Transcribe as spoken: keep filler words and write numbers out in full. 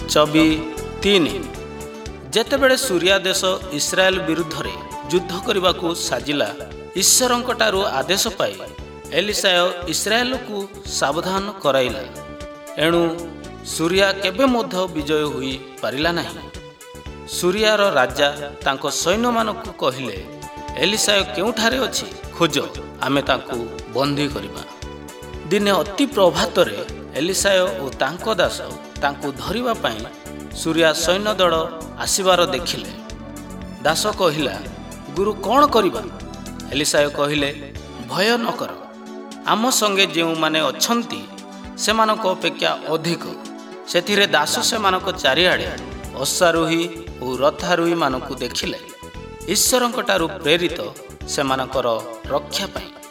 ଚବି ତିନି। ଯେତେବେଳେ ସୁରିଆ ଦେଶ ଇସ୍ରାଏଲ ବିରୁଦ୍ଧରେ ଯୁଦ୍ଧ କରିବାକୁ ସାଜିଲା, ଈଶ୍ୱରଙ୍କଠାରୁ ଆଦେଶ ପାଇ ଏଲିସାୟ ଇସ୍ରାଏଲକୁ ସାବଧାନ କରାଇଲା। ଏଣୁ ସୁରିଆ କେବେ ମଧ୍ୟ ବିଜୟ ହୋଇପାରିଲା ନାହିଁ। ସୁରିଆର ରାଜା ତାଙ୍କ ସୈନ୍ୟମାନଙ୍କୁ କହିଲେ, ଏଲିସାୟ କେଉଁଠାରେ ଅଛି, ଖୋଜ, ଆମେ ତାଙ୍କୁ ବନ୍ଦୀ କରିବା। ଦିନେ ଅତି ପ୍ରଭାତରେ ଏଲିସାୟ ଓ ତାଙ୍କ ଦାସ ତାଙ୍କୁ ଧରିବା ପାଇଁ ସୁରିଆ ସୈନ୍ୟ ଦଳ ଆସିବାର ଦେଖିଲେ। ଦାସ କହିଲା, ଗୁରୁ କ'ଣ କରିବା? ଏଲିସାୟ କହିଲେ, ଭୟ ନ କର, ଆମ ସଙ୍ଗେ ଯେଉଁମାନେ ଅଛନ୍ତି ସେମାନଙ୍କ ଅପେକ୍ଷା ଅଧିକ। ସେଥିରେ ଦାସ ସେମାନଙ୍କ ଚାରିଆଡ଼େ ଅଶ୍ୱାରୋହୀ ଓ ରଥାରୋହୀମାନଙ୍କୁ ଦେଖିଲେ, ଈଶ୍ୱରଙ୍କଠାରୁ ପ୍ରେରିତ ସେମାନଙ୍କର ରକ୍ଷା ପାଇଁ।